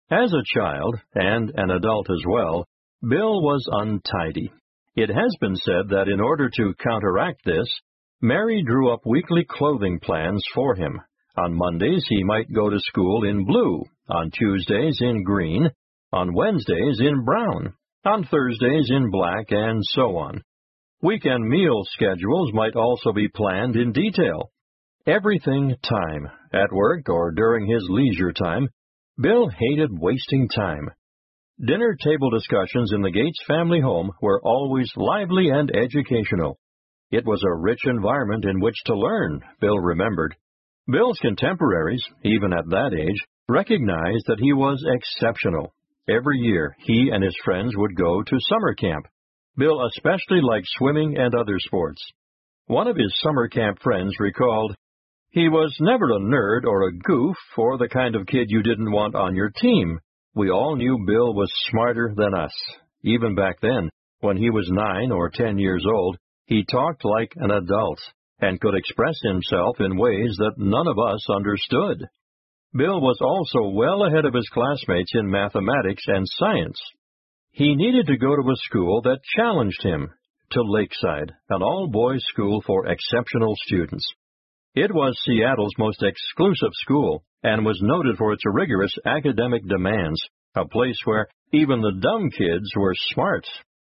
As a child, and an adult as well, Bill was untidy. It has been said that in order to counteract this, Mary drew up weekly clothing plans for him. On Mondays, he might go to school in blue, on Tuesdays in green, on Wednesdays in brown, on Thursdays in black, and so on. Weekend meal schedules might also be planned in detail. Everything time, at work or during his leisure time. Bill hated wasting time. Dinner table discussions in the Gates family home were always lively and educational. It was a rich environment in which to learn, Bill remembered. Bill's contemporaries, even at that age, recognized that he was exceptional. Every year, he and his friends would go to summer camp. Bill especially liked swimming and other sports. One of his summer camp friends recalled, "He was never a nerd or a goof or the kind of kid you didn't want on your team. We all knew Bill was smarter than us. Even back then, when he was 9 or 10 years old, he talked like an adult and could express himself in ways that none of us understood." Bill was also well ahead of his classmates in mathematics and science. He needed to go to a school that challenged him, to Lakeside, an all-boys school for exceptional students. It was Seattle's most exclusive school and was noted for its rigorous academic demands, a place where even the dumb kids were smart.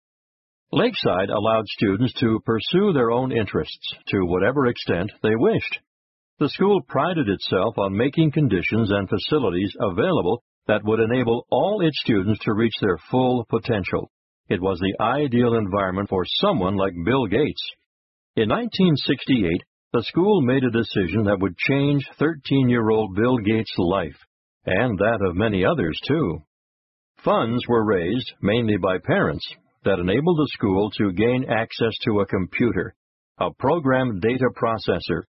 Lakeside allowed students to pursue their own interests to whatever extent they wished. The school prided itself on making conditions and facilities available that would enable all its students to reach their full potential. It was the ideal environment for someone like Bill Gates. In 1968, the school made a decision that would change 13-year-old Bill Gates' life, and that of many others, too. Funds were raised, mainly by parents, that enabled the school to gain access to a computer, a program data processor,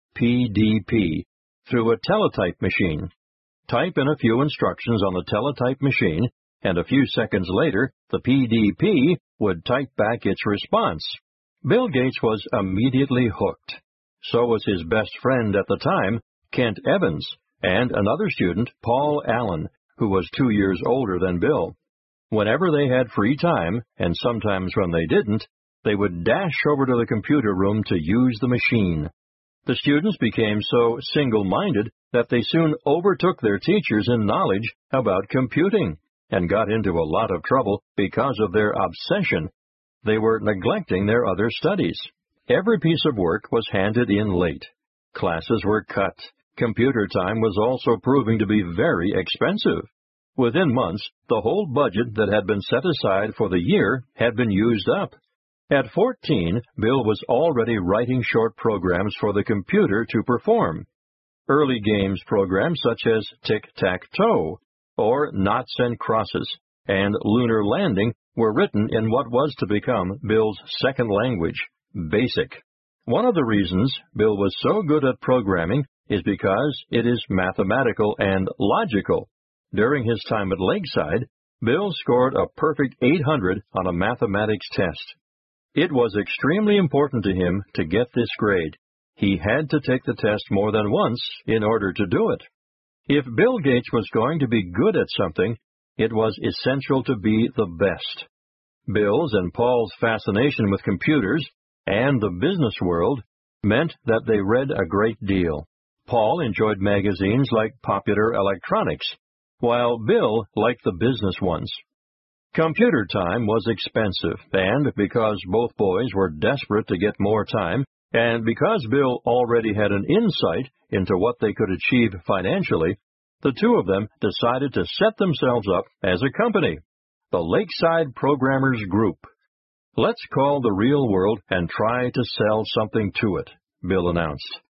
PDP, through a teletype machine. Type in a few instructions on the teletype machine, and a few seconds later, the PDP would type back its response. Bill Gates was immediately hooked. So was his best friend at the time, Kent Evans, and another student, Paul Allen, who was 2 years older than Bill. Whenever they had free time, and sometimes when they didn't, they would dash over to the computer room to use the machine. The students became so single-minded that they soon overtook their teachers in knowledge about computing, and got into a lot of trouble because of their obsession. They were neglecting their other studies. Every piece of work was handed in late. Classes were cut. Computer time was also proving to be very expensive. Within months, the whole budget that had been set aside for the year had been used up. At 14, Bill was already writing short programs for the computer to perform. Early games programs such as Tic-Tac-Toe, or Knots and Crosses, and Lunar Landing were written in what was to become Bill's second language, BASIC. One of the reasons Bill was so good at programming is because it is mathematical and logical. During his time at Lakeside, Bill scored a perfect 800 on a mathematics test. It was extremely important to him to get this grade. He had to take the test more than once in order to do it. If Bill Gates was going to be good at something, it was essential to be the best. Bill's and Paul's fascination with computers and the business world meant that they read a great deal. Paul enjoyed magazines like Popular Electronics, while Bill liked the business ones. Computer time was expensive, and because both boys were desperate to get more time, and because Bill already had an insight into what they could achieve financially, the two of them decided to set themselves up as a company, the Lakeside Programmers Group. "Let's call the real world and try to sell something to it," Bill announced.